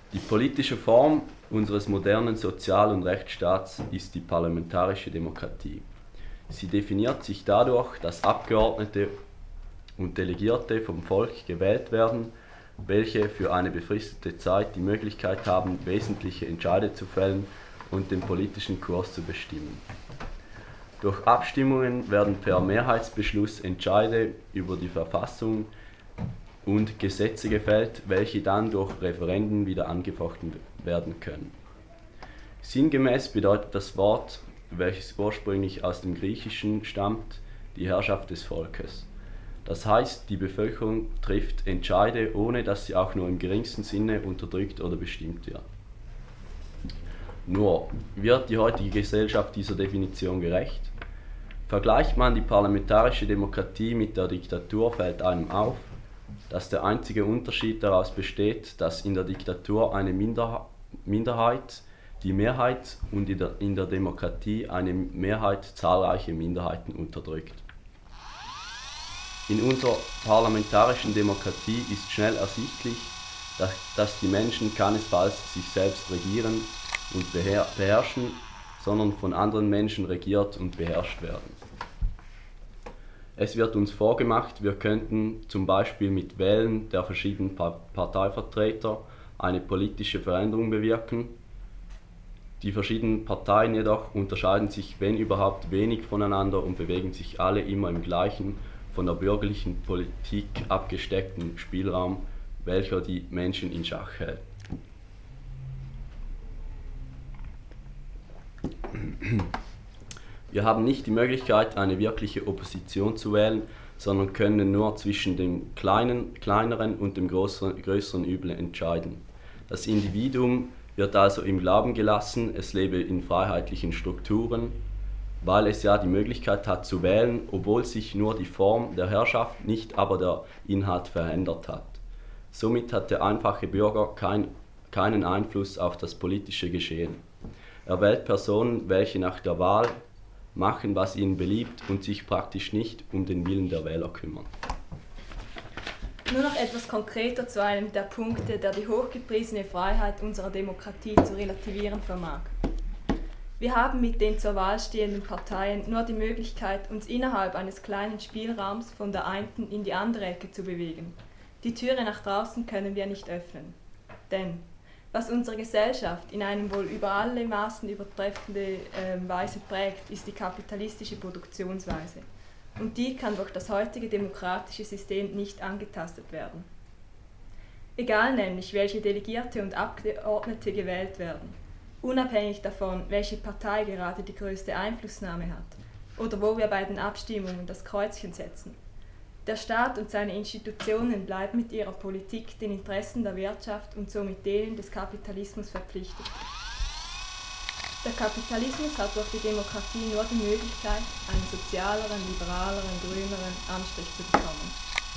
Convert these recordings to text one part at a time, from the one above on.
Die politische Form unseres modernen Sozial- und Rechtsstaats ist die parlamentarische Demokratie. Sie definiert sich dadurch, dass Abgeordnete und Delegierte vom Volk gewählt werden, welche für eine befristete Zeit die Möglichkeit haben, wesentliche Entscheide zu fällen und den politischen Kurs zu bestimmen. Durch Abstimmungen werden per Mehrheitsbeschluss Entscheide über die Verfassung und Gesetze gefällt, welche dann durch Referenden wieder angefochten werden können. Sinngemäß bedeutet das Wort, welches ursprünglich aus dem Griechischen stammt, die Herrschaft des Volkes. Das heißt, die Bevölkerung trifft Entscheide, ohne dass sie auch nur im geringsten Sinne unterdrückt oder bestimmt wird. Nur, wird die heutige Gesellschaft dieser Definition gerecht? Vergleicht man die parlamentarische Demokratie mit der Diktatur, fällt einem auf, dass der einzige Unterschied daraus besteht, dass in der Diktatur eine Minderheit die Mehrheit und in der Demokratie eine Mehrheit zahlreiche Minderheiten unterdrückt. In unserer parlamentarischen Demokratie ist schnell ersichtlich, dass die Menschen keinesfalls sich selbst regieren und beherrschen, sondern von anderen Menschen regiert und beherrscht werden. Es wird uns vorgemacht, wir könnten zum Beispiel mit Wählen der verschiedenen Parteivertreter eine politische Veränderung bewirken. Die verschiedenen Parteien jedoch unterscheiden sich, wenn überhaupt, wenig voneinander und bewegen sich alle immer im gleichen, von der bürgerlichen Politik abgesteckten Spielraum, welcher die Menschen in Schach hält. Wir haben nicht die Möglichkeit, eine wirkliche Opposition zu wählen, sondern können nur zwischen dem kleineren und dem größeren Übel entscheiden. Das Individuum wird also im Glauben gelassen, es lebe in freiheitlichen Strukturen, weil es ja die Möglichkeit hat zu wählen, obwohl sich nur die Form der Herrschaft, nicht aber der Inhalt verändert hat. Somit hat der einfache Bürger keinen Einfluss auf das politische Geschehen. Er wählt Personen, welche nach der Wahl machen, was ihnen beliebt und sich praktisch nicht um den Willen der Wähler kümmern. Nur noch etwas konkreter zu einem der Punkte, der die hochgepriesene Freiheit unserer Demokratie zu relativieren vermag. Wir haben mit den zur Wahl stehenden Parteien nur die Möglichkeit, uns innerhalb eines kleinen Spielraums von der einen in die andere Ecke zu bewegen. Die Türe nach draußen können wir nicht öffnen. Denn was unsere Gesellschaft in einem wohl über alle Maßen übertreffende Weise prägt, ist die kapitalistische Produktionsweise. Und die kann durch das heutige demokratische System nicht angetastet werden. Egal nämlich, welche Delegierte und Abgeordnete gewählt werden, unabhängig davon, welche Partei gerade die größte Einflussnahme hat oder wo wir bei den Abstimmungen das Kreuzchen setzen. Der Staat und seine Institutionen bleiben mit ihrer Politik den Interessen der Wirtschaft und somit denen des Kapitalismus verpflichtet. Der Kapitalismus hat durch die Demokratie nur die Möglichkeit, einen sozialeren, liberaleren, grüneren Anstrich zu bekommen.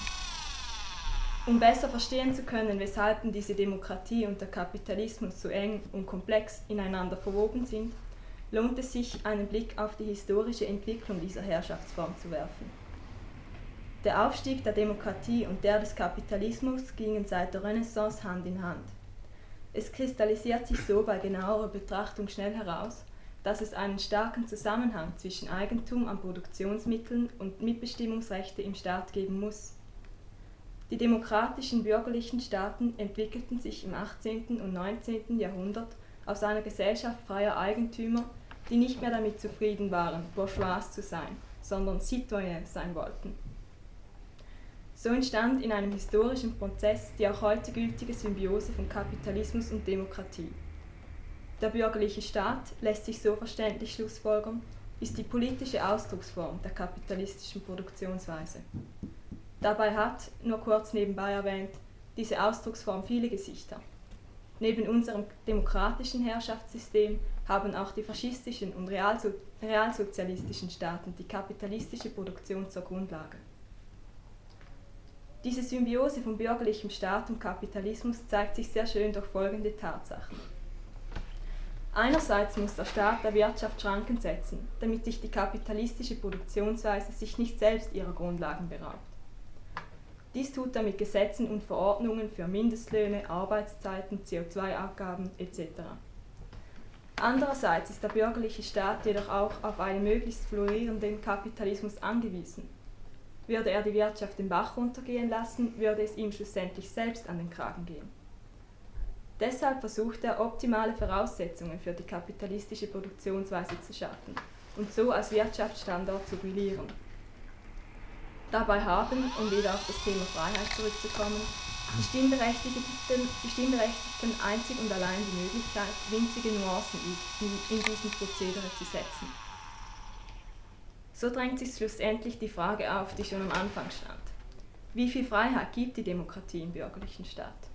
Um besser verstehen zu können, weshalb diese Demokratie und der Kapitalismus so eng und komplex ineinander verwoben sind, lohnt es sich, einen Blick auf die historische Entwicklung dieser Herrschaftsform zu werfen. Der Aufstieg der Demokratie und der des Kapitalismus gingen seit der Renaissance Hand in Hand. Es kristallisiert sich so bei genauerer Betrachtung schnell heraus, dass es einen starken Zusammenhang zwischen Eigentum an Produktionsmitteln und Mitbestimmungsrechte im Staat geben muss. Die demokratischen bürgerlichen Staaten entwickelten sich im 18. und 19. Jahrhundert aus einer Gesellschaft freier Eigentümer, die nicht mehr damit zufrieden waren, bourgeois zu sein, sondern citoyen sein wollten. So entstand in einem historischen Prozess die auch heute gültige Symbiose von Kapitalismus und Demokratie. Der bürgerliche Staat, lässt sich so verständlich schlussfolgern, ist die politische Ausdrucksform der kapitalistischen Produktionsweise. Dabei hat, nur kurz nebenbei erwähnt, diese Ausdrucksform viele Gesichter. Neben unserem demokratischen Herrschaftssystem haben auch die faschistischen und realsozialistischen Staaten die kapitalistische Produktion zur Grundlage. Diese Symbiose von bürgerlichem Staat und Kapitalismus zeigt sich sehr schön durch folgende Tatsachen. Einerseits muss der Staat der Wirtschaft Schranken setzen, damit sich die kapitalistische Produktionsweise sich nicht selbst ihrer Grundlagen beraubt. Dies tut er mit Gesetzen und Verordnungen für Mindestlöhne, Arbeitszeiten, CO2-Abgaben etc. Andererseits ist der bürgerliche Staat jedoch auch auf einen möglichst florierenden Kapitalismus angewiesen. Würde er die Wirtschaft den Bach runtergehen lassen, würde es ihm schlussendlich selbst an den Kragen gehen. Deshalb versucht er, optimale Voraussetzungen für die kapitalistische Produktionsweise zu schaffen und so als Wirtschaftsstandort zu brillieren. Dabei haben, um wieder auf das Thema Freiheit zurückzukommen, die Stimmberechtigten einzig und allein die Möglichkeit, winzige Nuancen in diesem Prozedere zu setzen. So drängt sich schlussendlich die Frage auf, die schon am Anfang stand. Wie viel Freiheit gibt die Demokratie im bürgerlichen Staat?